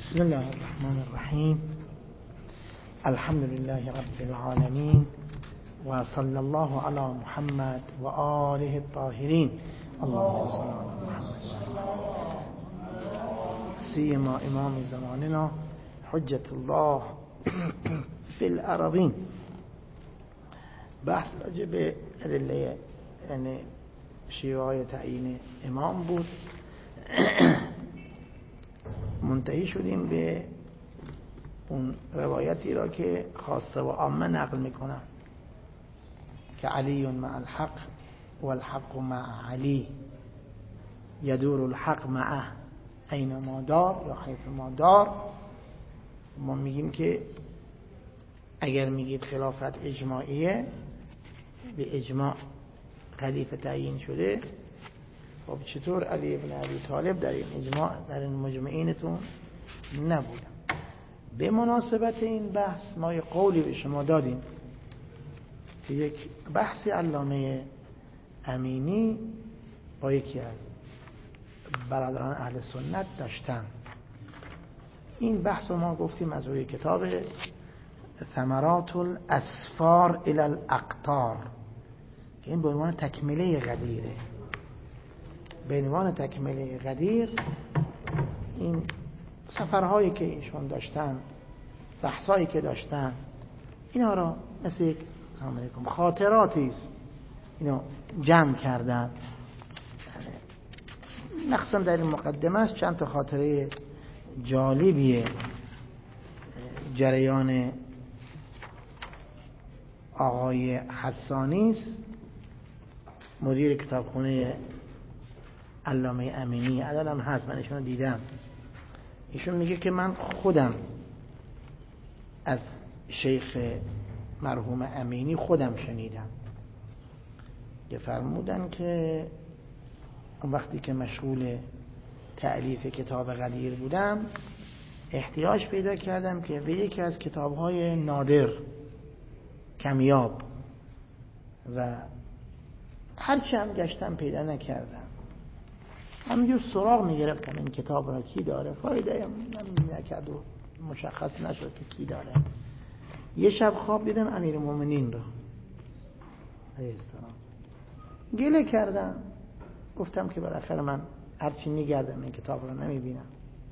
بسم الله الرحمن الرحیم. الحمد لله رب العالمین و صلی الله علی محمد و آله الطاهرین. اللهم صل علی محمد سیما امام زماننا حجت الله فی الارضین. بحث راجع به ادله یعنی شیوه تعیین امام بود. منتهی شدیم به اون روایتی را که خاصه و عامه نقل میکنن که علی مع الحق و الحق مع علی یدور الحق معه اینما دار یا حیث ما دار. ما میگیم که اگر میگید خلافت اجماعیه، به اجماع خلیفه تعیین شده، خب چطور علی بن ابی طالب در این اجماع در این مجمعینتون نبود؟ به مناسبت این بحث ما یک قولی به شما دادیم که یک بحثی علامه امینی با یکی از برادران اهل سنت داشتن. این بحث رو ما گفتیم از روی کتاب ثمرات الاسفار الی الاقطار که این به عنوان تکمله غدیره. به عنوان تکمله غدیر این سفرهایی که ایشون داشتن، بحثایی که داشتن، اینا را مثل یک خاطراتی است اینو جمع کردن. مخصوصا در این مقدمه است چند تا خاطره جالبیه. جریان آقای حسانی است، مدیر کتابخونه علامه امینی، الانم هست، من ایشون رو دیدم. ایشون میگه که من خودم از شیخ مرحوم امینی خودم شنیدم که فرمودن که اون وقتی که مشغول تألیف کتاب غدیر بودم احتیاج پیدا کردم که به یکی از کتاب‌های نادر، کمیاب، و هرچی هم گشتم پیدا نکردم. همینجور سراغ میگرفتم این کتاب را کی داره، فایده هم نکرد و مشخص نشد که کی داره. یه شب خواب دیدم امیرالمومنین رو علیه السلام. گله کردم، گفتم که بالاخره من هرچی میگردم این کتاب رو نمیبینم.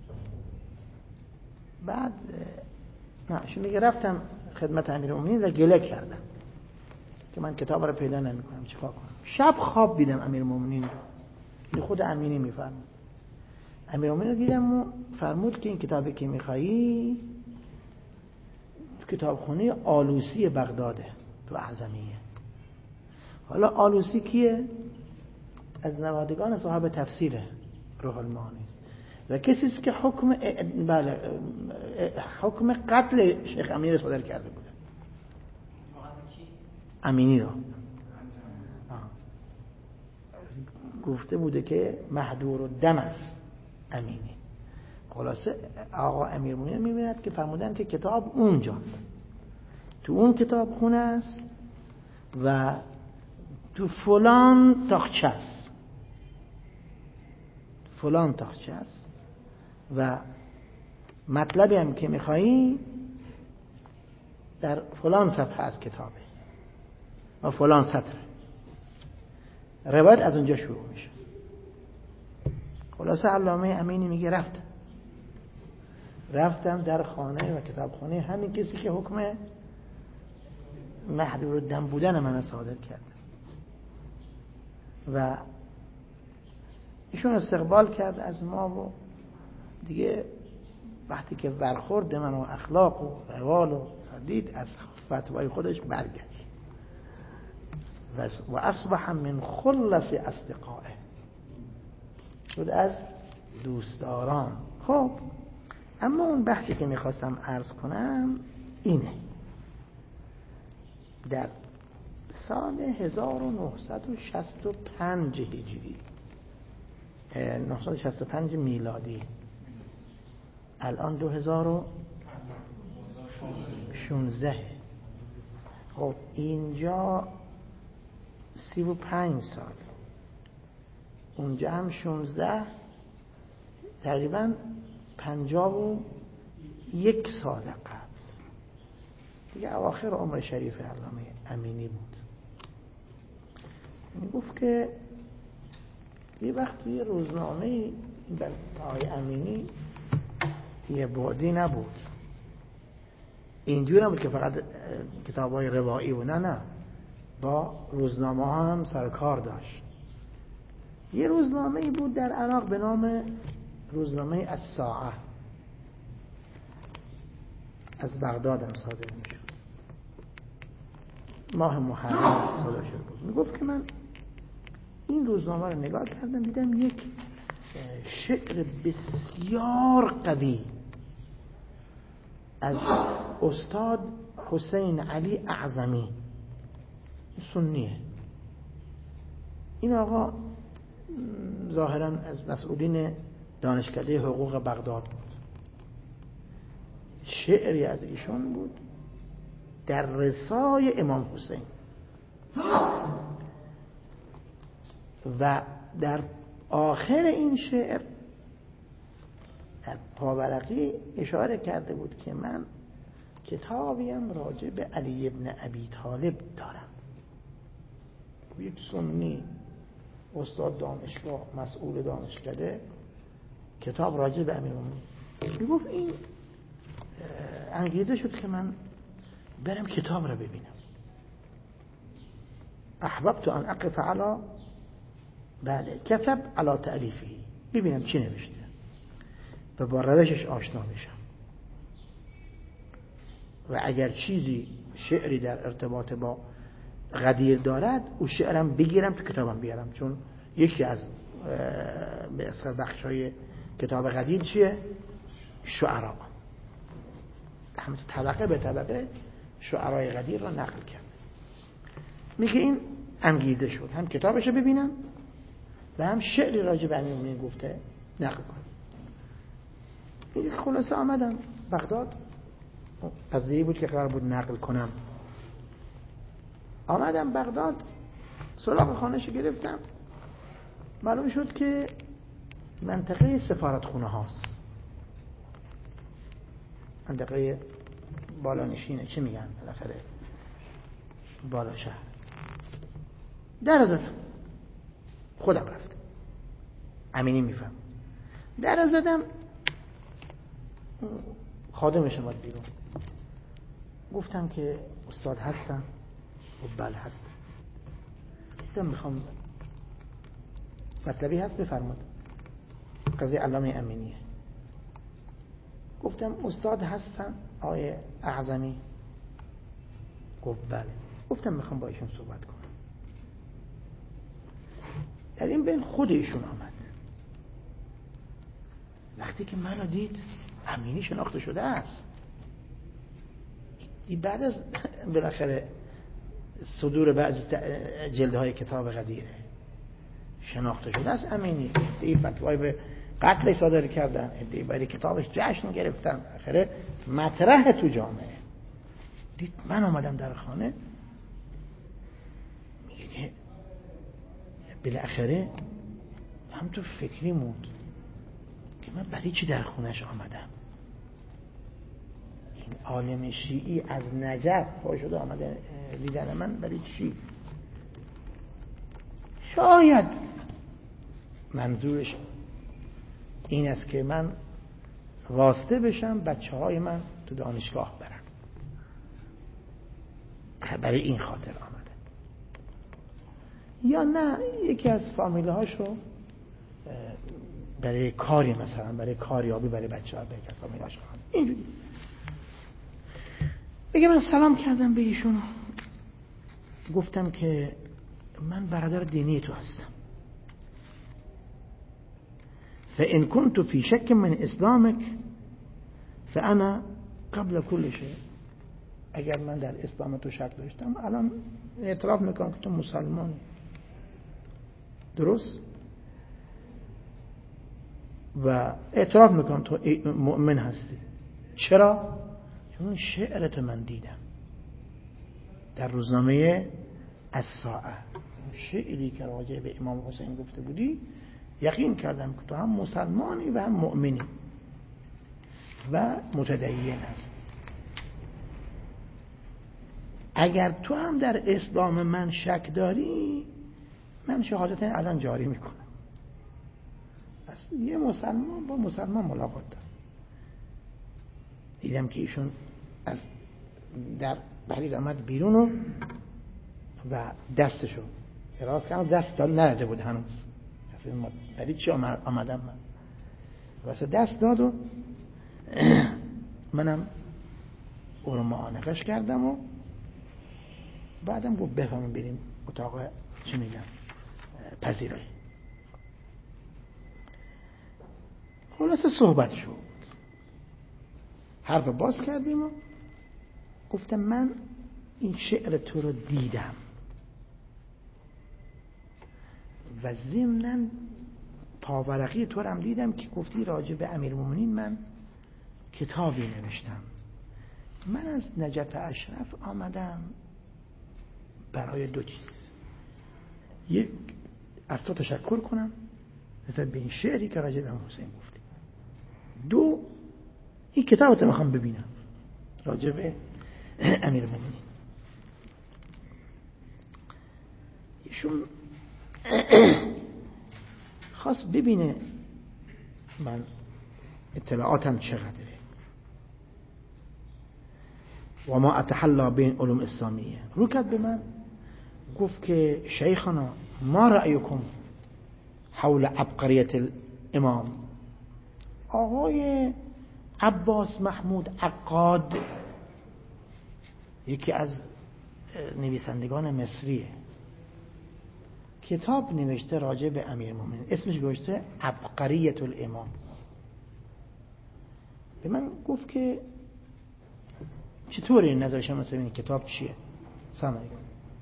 بعد شو میگه رفتم خدمت امیرالمومنین و گله کردم که من کتاب رو پیدا نمیکنم، چیکار کنم. شب خواب دیدم امیرالمومنین رو، خود امینی میفرمود. امیرالمومنین رو دیدم و فرمود که این کتابی که میخوایی کتابخونه آلوسی بغداده تو اعظمیه. حالا آلوسی کیه؟ از نوادگان صاحب تفسیره روح المعانی است و کسی است که حکم قتل شیخ امینی صادر کرده بوده. امینی رو گفته بوده که محدور الدم است امینی. خلاصه آقا امیرالمومنین میبیند که فرمودن که کتاب اونجاست، تو اون کتاب خونه است و تو فلان تاخچه است، فلان تاخچه است و مطلبی هم که میخوایی در فلان صفحه از کتابه و فلان سطر. روایت از اونجا شروع میشه. خلاصه علامه امینی میگه رفتم در خانه و کتابخانه همین کسی که حکم محدور الدم بودن من صادر کرد و ایشون استقبال کرد از ما و دیگه وقتی که برخورد من و اخلاق و روال و دید از فتوای خودش برگشت و اصبح من خلص اصدقائه، شد از دوستداران. خب اما اون بحثی که میخواستم عرض کنم اینه: در سال 1965 هجری 965 میلادی، الان 2016، خب اینجا 35 سال، اونجا هم 16، تقریبا 50 1 سال قبل، دیگه اواخر عمر شریف علامه امینی بود، میگفت که یه وقت یه روزنامه این آقای امینی یه بعدی نبود، اینجور نبود که فقط کتاب‌های روایی و نه با روزنامه ها هم سرکار داشت. یه روزنامه بود در عراق به نام روزنامه الساعه، از بغداد هم صادر میشد، ماه محرم صادر شده بود. میگفت که من این روزنامه رو نگاه کردم، دیدم یک شعر بسیار قوی از استاد حسین علی اعظمی، سنیه. این آقا ظاهراً از مسئولین دانشکده حقوق بغداد بود. شعری از ایشون بود در رسای امام حسین و در آخر این شعر در پاورقی اشاره کرده بود که من کتابیم راجع به علی ابن ابی طالب دارم. یک سنی استاد دانشگاه مسئول دانشکده کتاب راجع به امیرالمومنین میگفت، این انگیزه شد که من برم کتاب را ببینم. احببت ان اقف علی بله کتب علی تألیفه، ببینم چی نوشته و با روشش آشنا بشم و اگر چیزی شعری در ارتباط با غدیر دارد او شعرم بگیرم تو کتابم بیارم، چون یکی از به اصطلاح بخشای کتاب غدیر چیه؟ شعرا. همه طبقه به طبقه شعرای غدیر را نقل کرد. میگه این انگیزه شد هم کتابشو ببینم و هم شعری راجع به امیرالمومنین گفته نقل کنم. میگه خلاصه آمدم بغداد، قضیه بود که قرار بود نقل کنم. آمدم بغداد، سراغ خانه‌شو گرفتم، معلوم شد که منطقه سفارتخونه هاست، منطقه بالانشینه، چی میگن بالاخره بالا شهر. در زدم، خودم رفتم، امینی میفهم. در زدم، خادمش اومد بیرون، گفتم که استاد هستم؟ و بله هستم. گفتم میخوام مطلبی هست بفرمود، قضیه علامه امینیه. گفتم استاد هستم آقای اعظمی؟ گفت بله. گفتم میخوام با ایشون صحبت کنم. در این بین خود ایشون آمد. وقتی که منو دید، امینی شناخته شده است. این بعد از بالاخره صدور بعضی جلدهای کتاب غدیره شناخته شده است امینی. ادعی فتوای به قتل صادر کردن، ادعی برای کتابش جشن گرفتن، آخره مطرح تو جامعه. دید من آمدم در خانه، میگه که بالاخره هم تو فکری موند که من برای چی در خونش آمدم. این عالم شیعی از نجف پا شده آمده دیدن من برای چی؟ شاید منظورش این است که من واسطه بشم بچه های من تو دانشگاه برن، برای این خاطر آمده. یا نه یکی از فامیله هاشو برای کاری، مثلا برای کاریابی برای بچه ها، برای فامیله هاشو اینجوری. بگه من سلام کردم به ایشون، گفتم که من برادر دینی تو هستم، فإن كنت في شك من اسلامك فأنا قبل كل شيء. اگر من در اسلام تو شک داشتم الان اعتراف میکنم که تو مسلمانی، درست؟ و اعتراف میکنم تو مؤمن هستی. چرا؟ چون شعرت من دیدم در روزنامه الساعه، شعری که راجع به امام حسین گفته بودی، یقین کردم که تو هم مسلمانی و هم مؤمنی. و متدین است. اگر تو هم در اسلام من شک داری، من شهادت الان جاری میکنم. پس یه مسلمان با مسلمان ملاقات دارم. دیدم که ایشون از در برید آمد بیرون و دستشو دراز کرد، دست داد نرده بود هنوز. برای چی آمدم من؟ واسه دست داد و منم او رو معانقش کردم و بعدم گفت بفهمیم بریم اتاق چی میگم پذیرایی. خلاصه صحبت شد، حرف باز کردیم و گفتم من این شعر تو رو دیدم و ضمناً پاورقی تو رو هم دیدم که گفتی راجع به امیرالمومنین من کتابی نوشتم. من از نجف اشرف آمدم برای دو چیز: یک، از تو تشکر کنم نسبت به این شعری که راجع به امام حسین گفتی. دو، این کتابت میخوام ببینم راجع به امیرالمومنین. ایشون خواست ببینه من اطلاعاتم چقدره و ما اتحلا بین علوم اسلامیه. رو کرد به من گفت که شیخنا ما رأیکم حول عبقریت الامام؟ آقای عباس محمود عقاد یکی از نویسندگان مصریه، کتاب نوشته راجع به امیرالمومنین، اسمش گذاشته عبقریت الامام. به من گفت که چطوری نظر شما مثلا این کتاب چیه؟ سلام علیکم.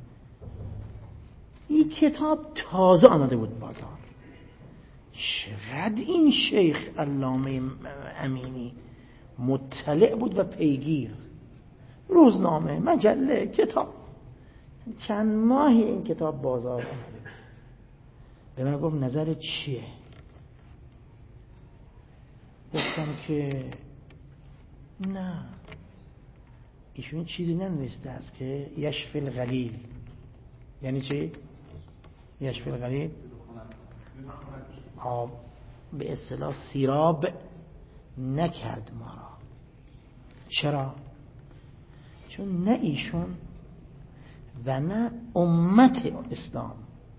این کتاب تازه آمده بود بازار. چقدر این شیخ علامه امینی مطلع بود و پیگیر، روزنامه، مجله، کتاب. چند ماهی این کتاب بازار آمده. به من گفت نظر چیه؟ گفتم که نه، ایشون چیزی ننوشته است که یشفی الغلیل. یعنی چی؟ یشفی الغلیل آب به اصطلاح سیراب نکرد ما را. چرا؟ چون نه ایشون و نه امت اسلام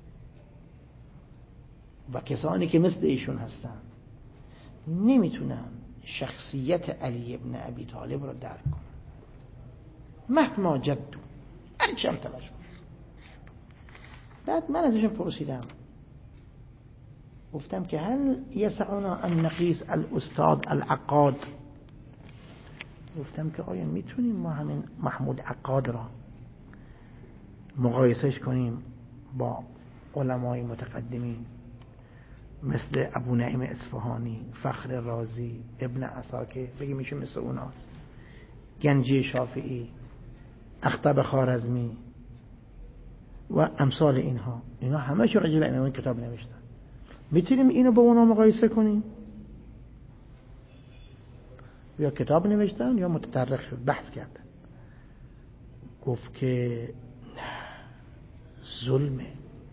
و کسانی که مثل ایشون هستند نمیتونن شخصیت علی ابن ابی طالب را درک کنن مهما جدو، هرچی هم تلاش کنن. بعد من ازشون پرسیدم، گفتم که هل یسعنا ان نقیس الاستاذ العقاد؟ گفتم که آیا میتونیم ما همین محمود عقاد را مقایسش کنیم با علمای متقدمین مثل ابو نعیم اصفهانی، فخر رازی، ابن عساکر، بگیم میشه مثل اوناست، گنجی شافعی، اخطب خوارزمی و امثال اینا همه چه راجع به امام کتاب نوشتن. میتونیم اینو با اونا مقایسه کنیم؟ یا کتاب نوشتن یا متطرق شد بحث کردن. گفت که ظلمه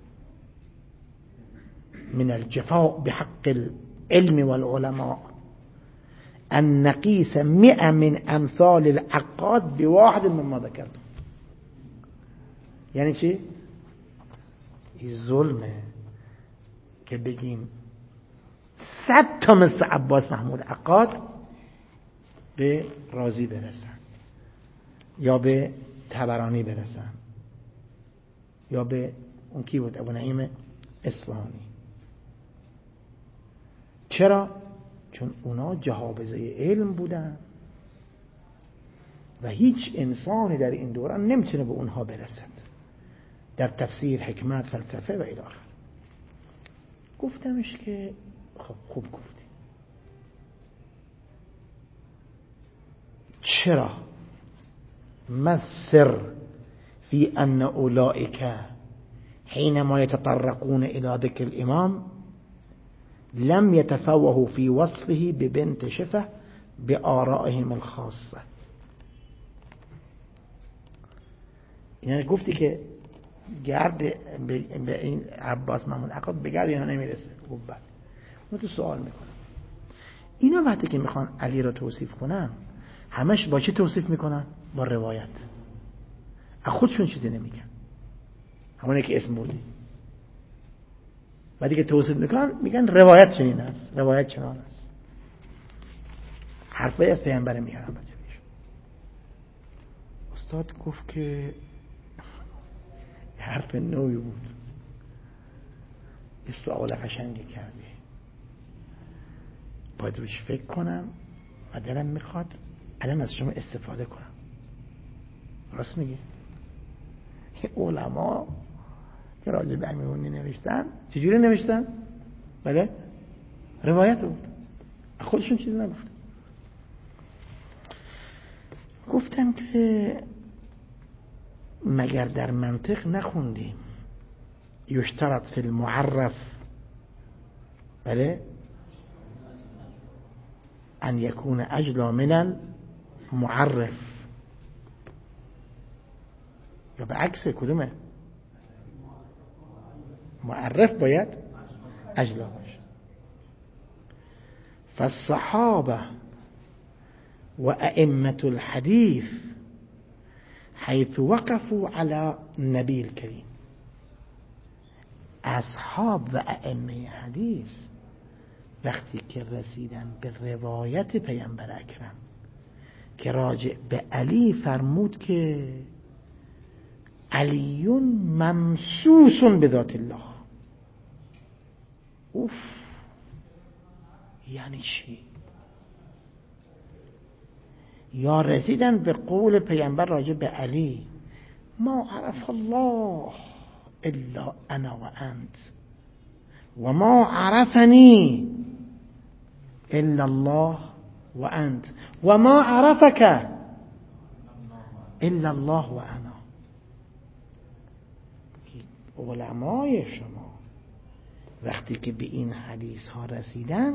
من الجفاء بحق العلم والعلماء ان نقیس 100 من امثال العقاد بواحد مما ذکرتم. یعنی چی؟ این ظلمه که بگیم 100 تا مثل عباس محمود عقاد به رازی برسن یا به طبرانی برسن یا به اون کی بود ابو نعیم اصفهانی. چرا؟ چون اونا جهابذه علم بودن و هیچ انسانی در این دوران نمیتونه به اونها برسد در تفسیر، حکمت، فلسفه و الی آخر. گفتمش که خب خوب گفتی. چرا؟ ما السر في ان اولئك حينما يتطرقون الى ذكر الامام لم يتفوهوا في وصفه ببنت شفه به آرائهم الخاصه. یعنی گفتی که گرد به این عباس محمود عقاد به گرد اینا نمیرسه. خب بعد من تو سوال میکنم اینا وقتی که میخوان علی رو توصیف کنن همش با چی توصیف میکنن؟ با روایت. از خودشون چیزی نمیگن، همونه که اسم بردی. بعدی که توصیف میکنن میگن روایت چنین است، روایت چنان است. حرفای از پیامبر میارن بچه‌ش. استاد گفت که حرف نوعی بود، استعاله قشنگی کردی، باید روش فکر کنم و دلم میخواد الان از شما استفاده کنم. راست میگه. علما که راجع به امیرالمومنین نوشتن چجوری نوشتن؟ بله روایت بود، خودشون چیزی نگفتن. گفتم که مگر در منطق نخوندیم یشترط فی المعرف بله ان یکون اجلا من المعرف، یا به عکس کدومه؟ معرف باید اجلا باشه. فالصحابه و ائمه الحديث حيث وقفوا على النبي الكريم، اصحاب و ائمه حدیث وقتی که رسیدن به روایت پیامبر اکرم که راجع به علی فرمود که علی ممسوس به ذات الله. اوف، یعنی چی؟ یا رسیدن به قول پیامبر راجع به علی ما عرف الله الا انا و انت و ما عرفنی الا الله و انت و ما عرفك الا الله و انا. علمای شما وقتی که به این حدیث ها رسیدن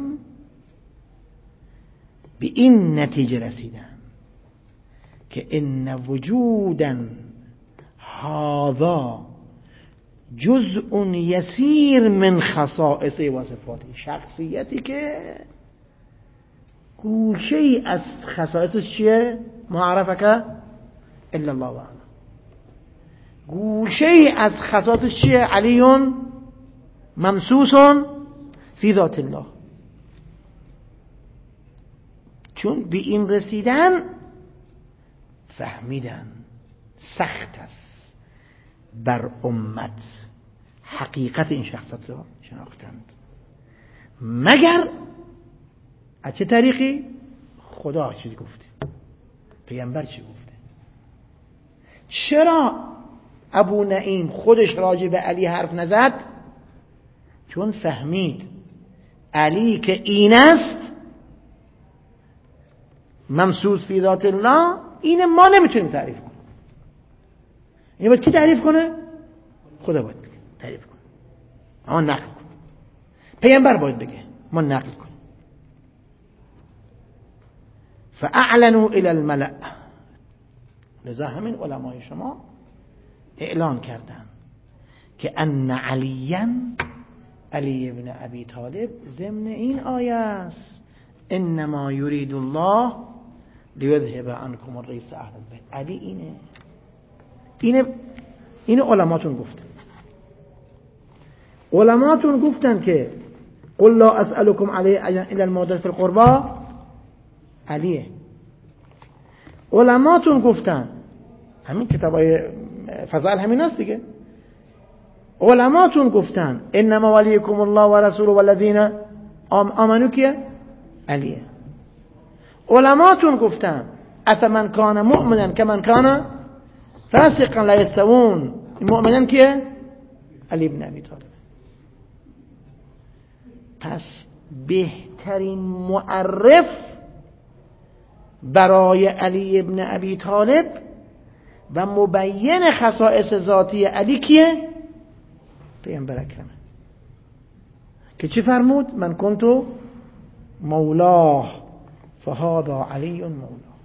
به این نتیجه رسیدن که ان وجودا هذا جزء یسیر من خصائص و صفاتی، شخصیتی که گوشه ای از خصائصش چیه؟ معرفک الا الله و انا. گوشه ای از خصائصش چیه؟ علیون ممسوسون فی ذات الله. چون به این رسیدن فهمیدن سخت است بر امت حقیقت این شخصیت را شناختند، مگر از چه طریقی؟ خدا چیزی گفته، پیامبر چی گفته. چرا ابو نعیم خودش راجع به علی حرف نزد؟ چون فهمید علی که این است ممسوس فی ذات الله، این ما نمیتونیم تعریف کنیم. این باید کی تعریف کنه؟ خدا باید تعریف کنه، ما نقل کنیم. پیامبر باید بگه، ما نقل کنیم. فاعلنوا الى الملأ، لذا همین علمای شما اعلان کردن که ان علی ابن ابی طالب ضمن این آیه است انما یرید الله لیذهب عنکم الرجس اهل البیت. علی اینه علماتون گفتن. علماتون گفتن که قل لا اسألكم علیه اجرا الا المودة فی القربى، علیه. علماتون گفتن، همین کتابای فضائل همین است دیگه، علماتون گفتن انما ولیکم الله و رسوله والذین آمنوا کیه؟ علیه. علماتون گفتن افمن کان مؤمنا کمن کان فاسقا لا یستوون، مؤمنان کیه؟ علی ابن ابی طالب. پس بهترین معرف برای علی ابن ابی طالب و مبین خصائص ذاتی علی کیه؟ پیامبر اکرمه که چی فرمود؟ من کنتو مولاه فهذا علی مولا.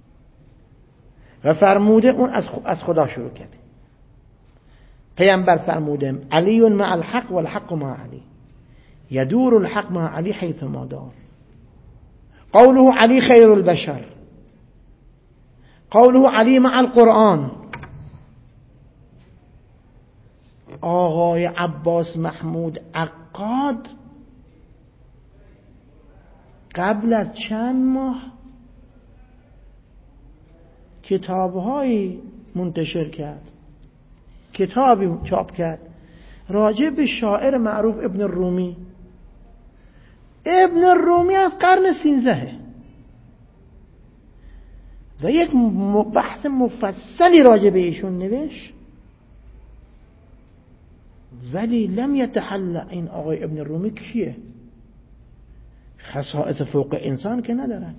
و فرموده اون از خدا شروع کرده. پیامبر فرموده علی مع الحق والحق مع علی، یدور الحق مع علی حیث ما دار. قوله علی خیر البشر، قوله علی مع القرآن. آقای عباس محمود عقاد قبل از چند ماه کتاب‌هایی منتشر کرد، کتابی چاپ کرد راجع به شاعر معروف ابن الرومی. ابن الرومی از قرن 13 و یک بحث مفصلی راجع به ایشون نوشت، ولی لم یتحل. این آقای ابن الرومی کیه؟ خصائص فوق انسان که ندارد.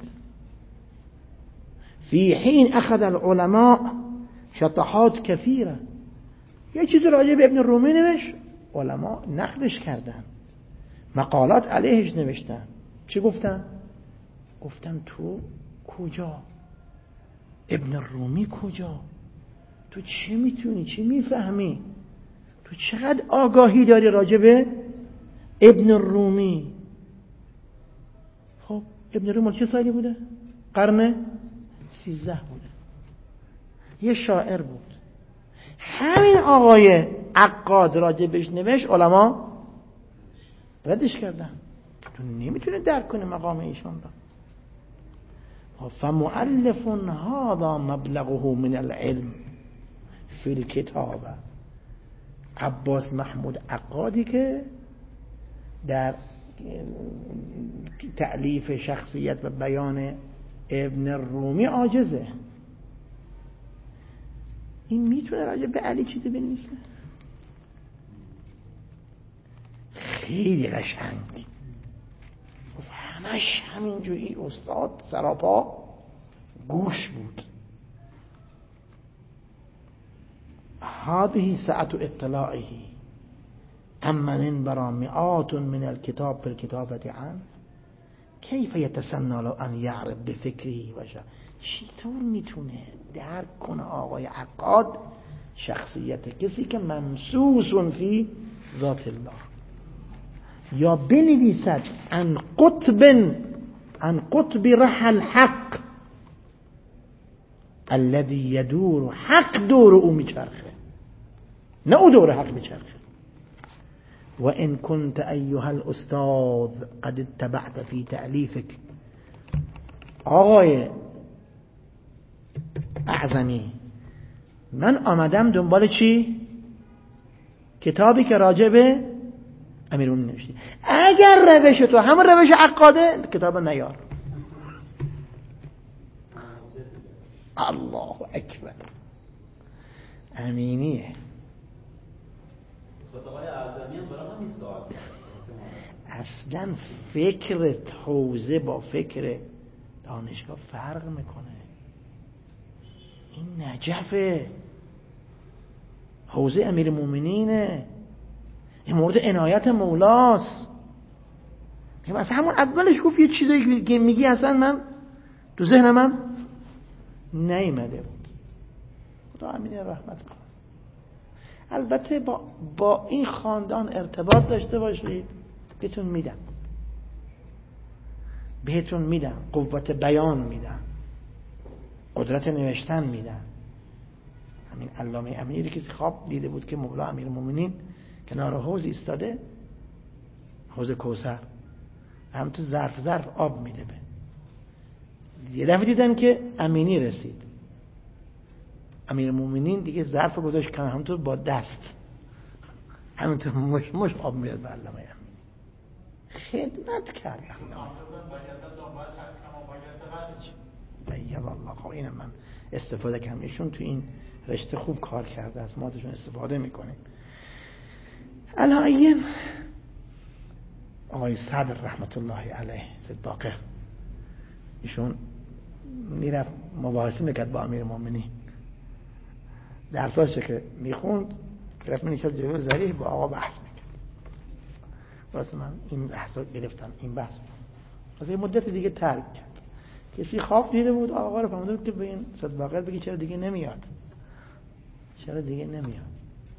فی حین اخذ العلماء شطحات کثیره. یه چیز راجع به ابن الرومی نوشت، علما نقدش کردن، مقالات علیهش نوشتن. چی گفتن؟ گفتن تو کجا؟ ابن الرومی کجا؟ تو چی میتونی؟ چی میفهمی؟ تو چقدر آگاهی داری راجع به ابن الرومی؟ خب ابن الرومی چه سالی بوده؟ قرن 13 بوده. یه شاعر بود. همین آقای عقاد راجع بهش نوشت، علما ردش کردن که تو نمیتونه درک کنه مقام ایشون را. فمؤلف هذا مبلغه من العلم فی الکتاب. عباس محمود عقادی که در تألیف شخصیت و بیان ابن الرومی عاجزه. این میتونه راجع به علی چیزی بنویسه؟ خیلی قشنگ، همش همینجوری استاد سراپا گوش بود. هذه ساعت اطلاعه امن برا مئات من الكتاب في الكتابة عنه كيف يتسنى لو ان يعرف بفکری و چطور میتونه درک کنه آقای عقاد شخصیت کسی که ممسوس فی ذات الله، یا بنویسد عن قطب رحل الحق الذي يدور، حق دور او میچرخه، نه او دور حق میچرخه. و ان كنت ایها الاستاذ قد اتبعت في تألیفك، آقای اعظمی من آمدم دنبال چی؟ کتابی که راجع به امیرالمومنین نوشته. اگر روش تو همون روش عقاده، کتاب نیار. الله اکبر. امینیه. اصلا فکر حوزه با فکر دانشگاه فرق میکنه. این نجفه، حوزه امیرالمومنینه، این مورد عنایت مولاست. مثلا همون اولش گفت یه چیزایی که میگی اصلا من تو ذهن من نیامده بود. خدا امین رحمت کنه. البته با این خاندان ارتباط داشته باشید، بهتون میدم قوت بیان میدم، قدرت نوشتن میدم. همین علامه امیری که خواب دیده بود که مولا امیرالمومنین کنار حوض ایستاده، حوض کوثر، هم تو ظرف آب میده به. یه دفعه دیدن که امینی رسید، امیرالمومنین دیگه ظرف گذاشت کنار، همونطور با دست همونطور مش آب میاد به علامه امینی. خدمت کرد. والله خب اینم من استفاده کردم. ایشون تو این رشته خوب کار کرده، از مادشون استفاده میکنیم. الهیین آقای صدر رحمت الله علیه سید باقر، ایشون میرفت مباحثه میکرد با امیرالمومنین، درساشه که میخوند رفت میشد جلوی ذریح با آقا بحث میکرد. واسه من این بحثا گرفتم، این بحث واسه یه مدت دیگه ترک کرد. کسی خواب دیده بود آقا رو فهمیده بود که به این صدباقر بگی چرا دیگه نمیاد، چرا دیگه نمیاد.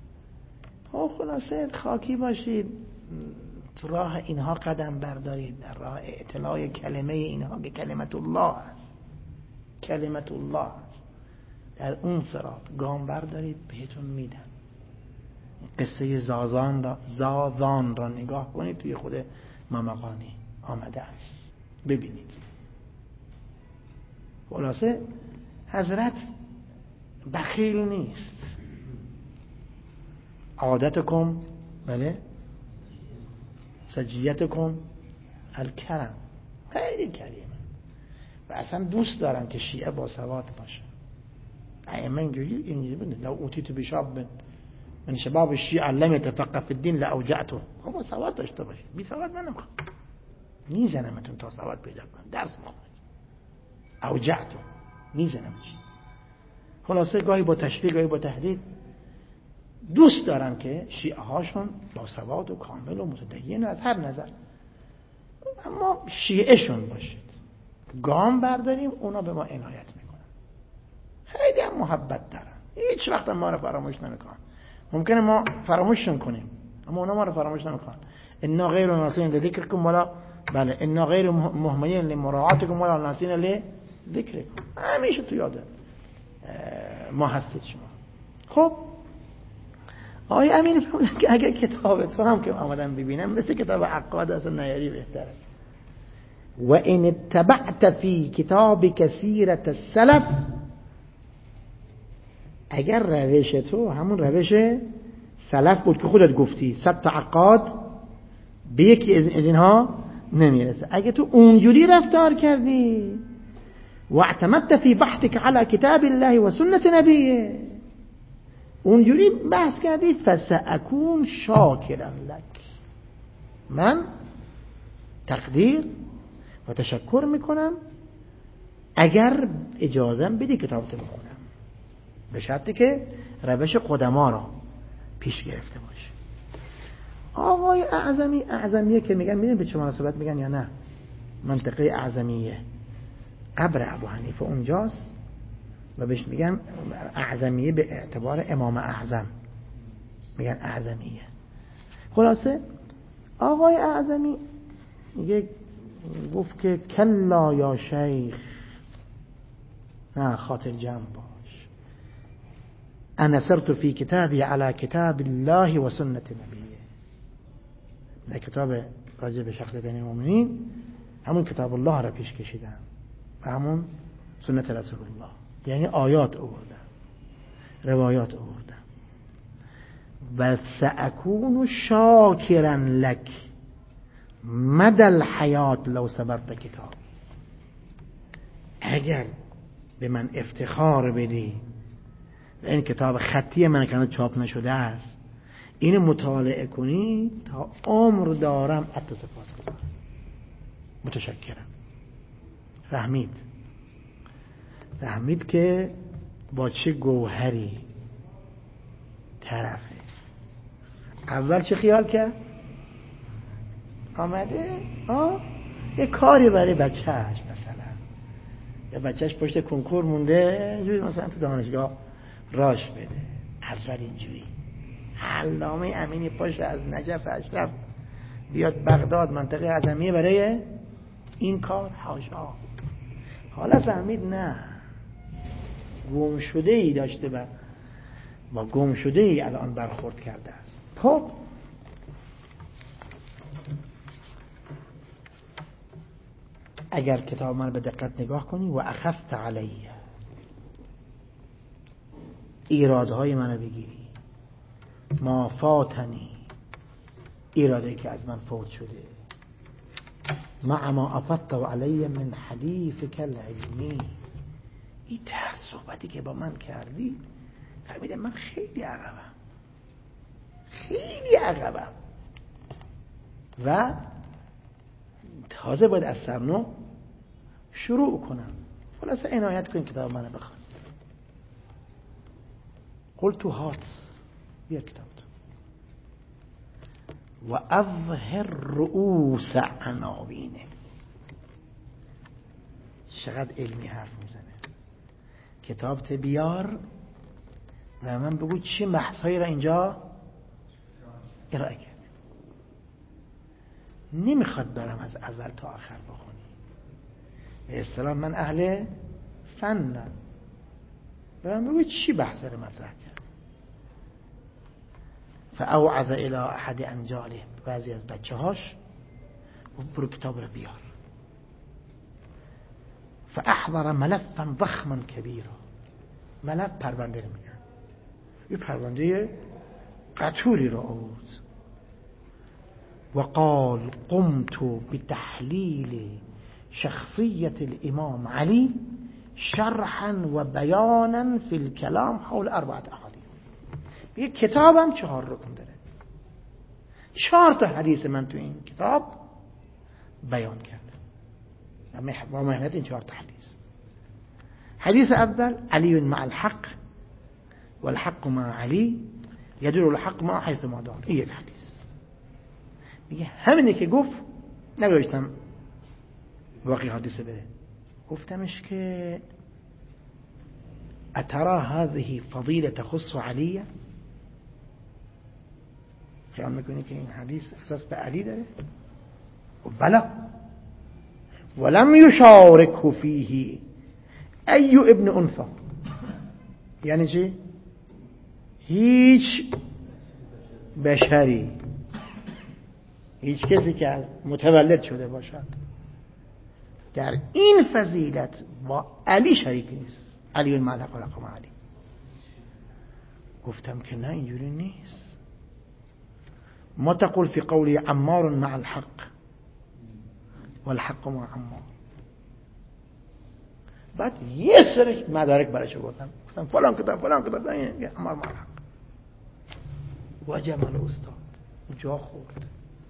خلاصه خاکی باشید، تو راه اینها قدم بردارید، در راه اعتلاع کلمه اینها که کلمت الله است، کلمت الله است، در اون صراط گام بردارید بهتون میدن. قصه زاذان را نگاه کنید، توی خود ممقانی آمده است، ببینید. خلاصه حضرت بخیل نیست. عادتکم بله سجیتکم الکرم، خیلی کریمه و اصلا دوست دارن که شیعه با سواد باشه. ائمه اینجوری بودن، لو اوتیت بشاب من شباب الشیعه لم يتفقه في الدين لاوجعته. خب سواد داشته باشید، بی سواد من نمیخوام، میزنمتون تا سواد پیدا کنم، درس بخونید، اوجعته میزنمتون. خلاصه گاهی با تشریح گاهی با تهدید دوست دارن که شیعه هاشون با سواد و کامل و متدین از هر نظر، اما شیعه شون باشید، گام برداریم اونا به ما عنایت میکنن، خیلی هم محبت دارن، هیچ وقت ما رو فراموش نمیکنن. ممکنه ما فراموششون کنیم اما اونا ما رو فراموش نمیکنن. انا غیر ناسین لذکرکم ولا بله انا غیر مهملین لمراعاتکم ولا ناسین لذکرکم. همیشه تو یاد ما هستید شما. خب آقای امین فرمودن که اگه کتاب تو هم که آمدن ببینم مثل کتاب عقاد اصلا نیاری بهتره. و این اتبعت فی کتاب سیرت السلف، اگر روش تو همون روش سلف بود که خودت گفتی 100 تا عقاد به یکی از اینها نمیرسه، اگه تو اونجوری رفتار کردی و اعتمدت فی بحثك على کتاب الله و سنت نبیه، اونجوری بحث کردی، فسأکون شاکرا لک، من تقدیر و تشکر میکنم اگر اجازم بدی کتابتو بخونم، به شرطی که روش قدما را پیش گرفته باشه. آقای اعظمیه که میگن، میدونی به چه مناسبت میگن یا نه؟ منطقه اعظمیه قبر ابو حنیفه اونجاست و بهش میگن اعظمیه به اعتبار امام اعظم، میگن اعظمیه. خلاصه آقای اعظمی میگه، گفت که کلا یا شیخ، نه خاطر جمع باش، انا سرت فی کتابی علی کتاب الله و سنت نبیه. در کتاب راجع به شخصیت المؤمنین همون کتاب الله را پیش کشیدم و همون سنت رسول الله، یعنی آیات آوردم، روایات آوردم. و سأکون شاکرا لک مدى الحیات لو صبرت کتاب، اگر به من افتخار بدی این کتاب خطی من که چاپ نشده است اینو مطالعه کنی تا عمر دارم ات سپاس گذارم، متشکرم. فهمید که با چه گوهری طرفه. اول چه خیال کرد؟ آمده یه کاری برای بچهش، مثلا یا بچهش پشت کنکور مونده جوری مثلا تو دانشگاه راش بده، اول اینجوری علامه امینی پشت از نجف اشرف بیاد بغداد منطقه اعظمیه برای این کار، حاشا. حالا فهمید نه، گم شده ای داشته و با گم شده ای الان برخورد کرده است. خب اگر کتاب من به دقت نگاه کنی و اخذت علیه، ایرادهای منو بگیری، ما فاتنی، ایرادی که از من فوت شده، مع ما افضت علی من حدیثک العلمی، این صحبتی که با من کردی فهمیدم من خیلی عقبم و تازه باید از سرنو شروع کنم. خلاصه عنایت کن کتاب منو بخون. قلت هات، بیا کتاب و اظهر رؤوس عناوینه، چقدر علمی حرف میزنه. کتاب بیار و من بگو چه بحثایی را اینجا ارائه کرد. نمیخواد برم از اول تا آخر بخونی. به اصطلاح من اهل فنم، برم بگو چی بحث را مطرح کرد. فاوعظ الى احد انجاله، بعضی از بچه هاش برو کتاب را بیار. فاحضر ملفا ضخما کبیرا، ملف پرونده رو میگن، یه پرونده قطوری رو آورد. وقال قمت بتحلیل شخصیت الامام علی شرحا و بیانا فی الكلام حول 4 احادیث. یه کتابم 4 رکن داره، 4 تا حدیث من تو این کتاب بیان کردم با محنت این 4 تا حدیث. حدیث اول علی مع الحق والحق مع علی يدل الحق مع حيث ما دار. این یک حدیث. میگه همینه که گفت، نگوشتم باقی حدیثه بره، گفتمش که اترى هذه فضیله تخص علیه، خیال میکنی که این حدیث اختصاص به علی داره؟ و بلا ولم یشارکه فیه ای ابن انثى. یعنی چی؟ هیچ بشری، هیچ کسی که متولد شده باشد در این فضیلت با علی شریک نیست. علی مع الحق والحق مع علی. گفتم که نه، اینجوری نیست. ما تقول في قولی عمار مع الحق والحق مع عمار. بعد یه سرش مدارک برایش گفتم فلان کتاب عمار مع الحق. وجب الاستاد جا خورد،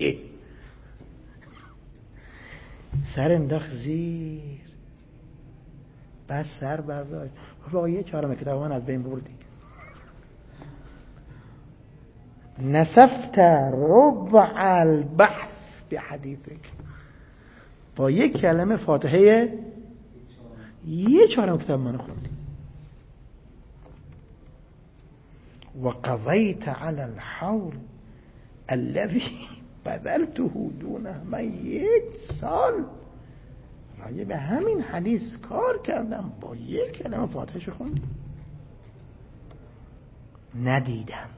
سر انداخت زیر، بعد سر برداشت. با یه 4 کتاب من از بین بردی. نسفت ربع البحث بحدیثك. با یک کلمه فاتحه یه 4 کتاب من خوندی. و قضیت علی الحول الذي بذلته دونه. من 1 سال راجع به همین حدیث کار کردم، با یک کلمه فاتحه خوندی. ندیدم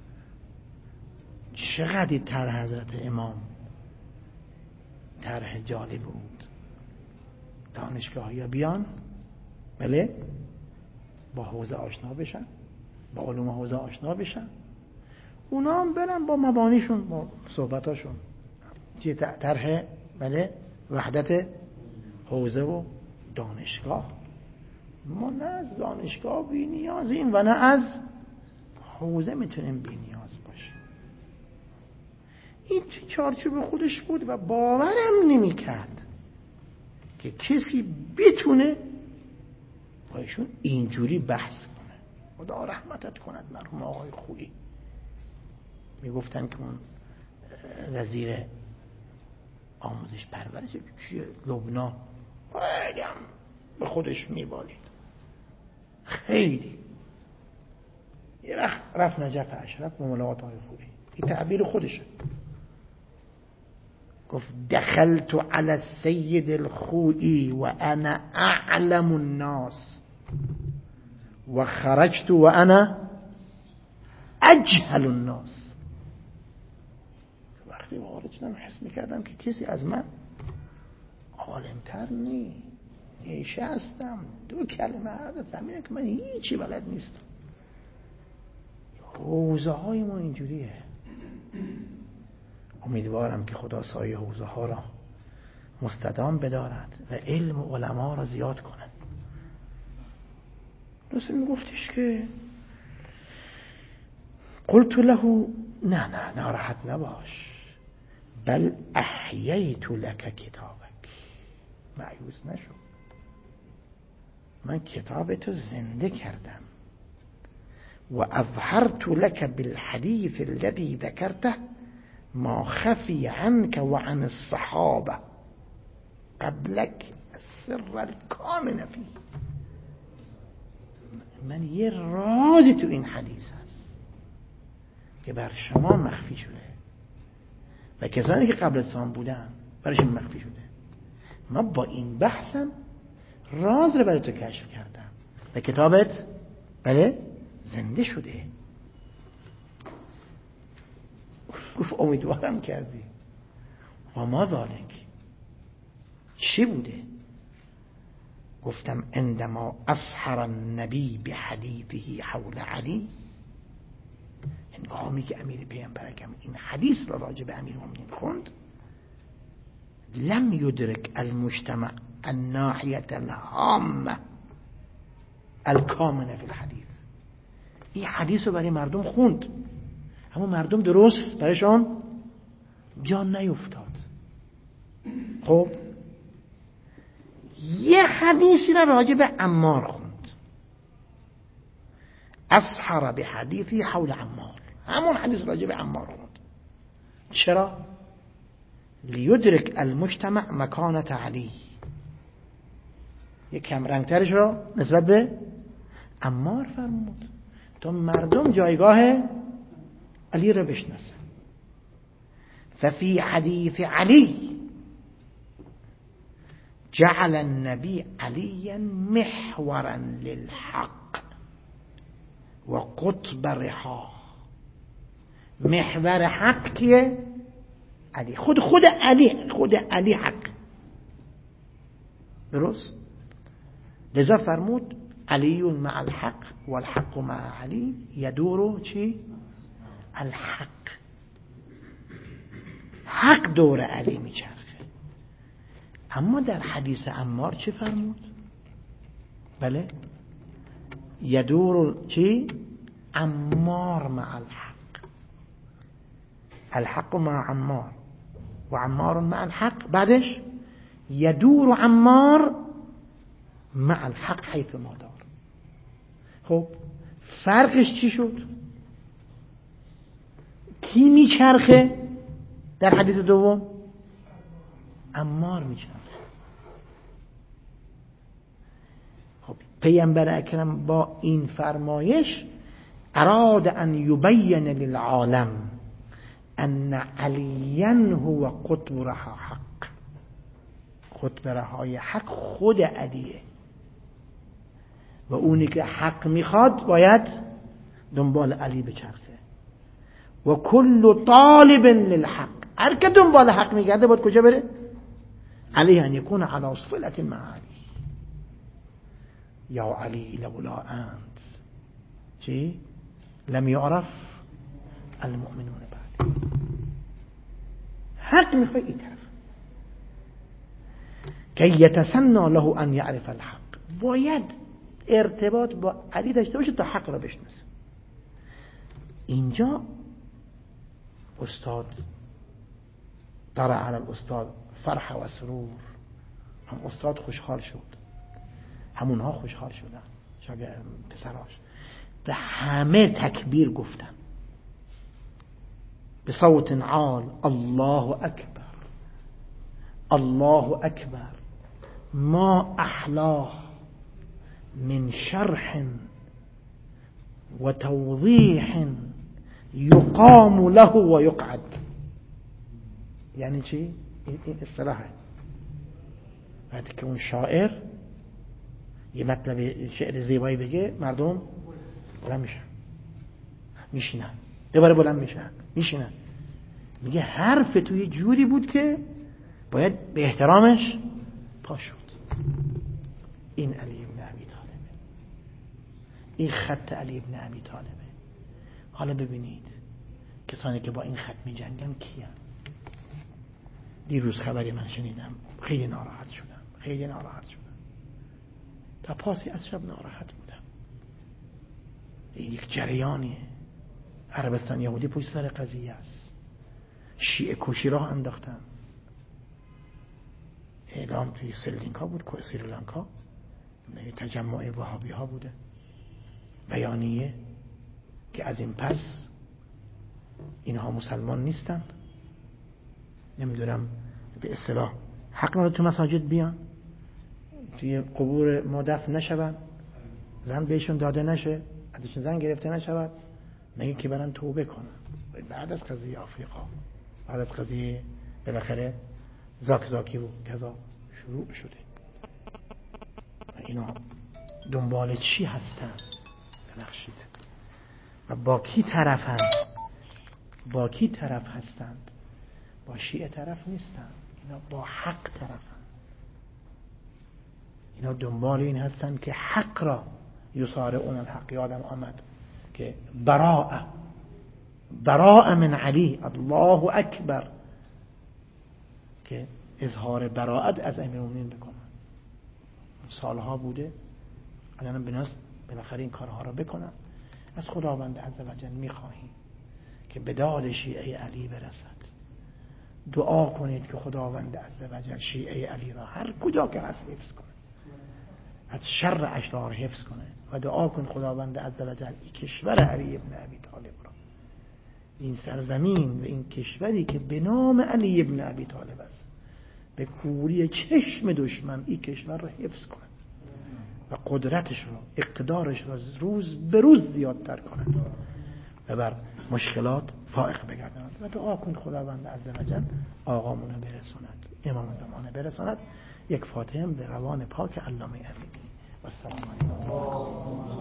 چقدر طرح حضرت امام طرح جالب بود. دانشگاهی بیان، بله، با حوزه آشنا بشن، با علوم حوزه آشنا بشن، اونا هم برن با مبانیشون، با صحبتاشون، چیه طرح، بله، وحدت حوزه و دانشگاه. ما نه از دانشگاه بی نیازیم و نه از حوزه میتونیم بی نیاز باشیم. این چارچوب خودش بود و باورم نمی کرد که کسی بتونه با ایشون اینجوری بحث کنه. خدا رحمتت کند مرحوم آقای خویی. میگفتن که اون وزیر آموزش پرورش چیه لبنان خیلی هم به خودش میبالید، خیلی. یه وقت رفت نجف اشرف به ملاقات آقای خویی، این تعبیر خودشه، گفت دخلت على السید الخویی و انا اعلم الناس و خرجت و انا اجهل الناس. وقتی وارد شدم حس میکردم که کسی از من عالمتر نی، نشستم 2 کلمه عرض فهمیدم که من هیچی بلد نیستم. حوزه های ما اینجوریه. امیدوارم که خدا سایه حوزه ها را مستدام بدارد و علم و علما را زیاد کند. رسول میگفتش که قلت له نه ناراحت نباش، بل احییت لک کتابک. مایوس نشو، من کتابتو زنده کردم. و اظهرت لك بالحديث الذي ذكرته ما خفي عنك وعن الصحابة قبلك. از سر الکامن فی. من یه رازی تو این حدیث هست که بر شما مخفی شده و کسانی که قبل از شما بودن برایشون مخفی شده. ما با این بحثم راز رو برای تو کشف کردم و کتابت بله زنده شده. گفت امیدوارم کردی. و ما ذالک چی بوده؟ گفتم عندما اسحر النبی بحدیثه حول علی، هنگامی که امیر پیامبر اکرم این حدیث را راجع به امیرالمومنین خوند، لم يدرك المجتمع الناحية الهامة الكامنة في الحديث. این حدیث رو برای مردم خوند اما مردم درست برایشان جان نیفتاد. خب یه حدیثی را راجع به عمار خوند، اسحر به حدیثی حول عمار، همون حدیث راجع به عمار خوند. چرا؟ لیدرک المجتمع مکانت علی، یک کم رنگترش را نسبت به عمار فرمود تا مردم جایگاه علی را بشناسن. ففي حديث علي جعل النبي عليا محورا للحق وقطب رحاه. محور حق کیه؟ علی. خود علی حق. درست؟ لذا فرمود علی مع الحق والحق مع علی یدور چی؟ الحق. حق دور علی میچرخه. اما در حدیث عمار چی فرمود؟ بله یدور چی؟ عمار مع الحق. الحق مع عمار و عمار مع الحق. بعدش یدور عمار مع الحق حیث ما دار. خب فرقش چی شد؟ کی میچرخه در حدیث دوم؟ عمار میچرخه. خب پیامبر اکرم با این فرمایش اراد ان یبین للعالم ان علیا هو قطب رها حق. قطب رهای حق خود علیه و اونی که حق میخواد باید دنبال علی بچرخه. و کل طالب للحق، هر که دنبال حق میگرده باید کجا بره؟ علیه ان یکون علی صلة مع علی. یا علی لولا انت چی؟ لم یعرف المؤمنون بعد. حق میخوای این طرف که یتسنى له ان یعرف الحق. باید ارتباط با علی داشته باشه تا حق را بشناسه. اینجا استاد طرح علی الاستاد فرح و سرور. هم استاد خوشحال شد، همونها خوشحال شدن، شاگرد پسراش به همه تکبیر گفتن به صوت عال. الله اکبر الله اکبر ما احلاه من شرح و توضیح یقام له و یقعد. یعنی چی؟ این اصطلاحه. وقتی که اون شاعر یه مطلب شعر زیبایی بگه مردم بلند میشن میشینن، دوباره بلند میشن میشینن. میگه حرف توی جوری بود که باید به احترامش پا شد. این علی ابن ابی طالبه، این خط علی ابن ابی طالبه. حالا ببینید کسانی که با این خط می جنگن کیان؟ دیروز خبری من شنیدم، خیلی ناراحت شدم. تا پاسی از شب ناراحت بودم. این یک جریانیه. عربستان یهودی پشت سر قضیه است. شیعه کشی راه انداختن. اعلام توی سریلانکا بود، سریلانکا تجمع وهابی ها بوده، بیانیه که از این پس اینها مسلمان نیستن، نمیدونم به اصطلاح حق نداره تو مساجد بیان، توی قبور ما دفن نشون، زن بهشون داده نشه، ازشون زن گرفته نشود، میگه که برن توبه کنن. بعد از قضیه آفریقا، بعد از قضیه بالاخره زاکی و کذا شروع شده. اینا دنبال چی هستن؟ ببخشید. و با کی طرفن؟ با کی طرف هستند؟ با شیعه طرف نیستن، اینا با حق طرفن. اینا دنبال این هستن که حق را یصارعون الحق. یادم آمد که براء من علی، الله اکبر، که اظهار براءت از امیرالمومنین بکنن. سالها بوده، الان بالاخره این کارها را بکنن. از خداوند عزوجل میخواهیم که به داد شیعه علی برسد. دعا کنید که خداوند عزوجل شیعه علی را هر کجا که هست حفظ کنه، از شر اشرار حفظ کنه. و دعا کن خداوند عزوجل این کشور علی ابن ابی طالب را، این سرزمین و این کشوری که به نام علی ابن ابی طالب است، به کوری چشم دشمن این کشور را حفظ کنه و قدرتش را، اقتدارش را روز به روز زیادتر کند و بر مشکلات فائق بگرداند. و دعا کن خداوند عزوجل آقامون برساند، امام زمانه برساند. یک فاتحه به روان پاک علامه امیری. و السلام علیکم.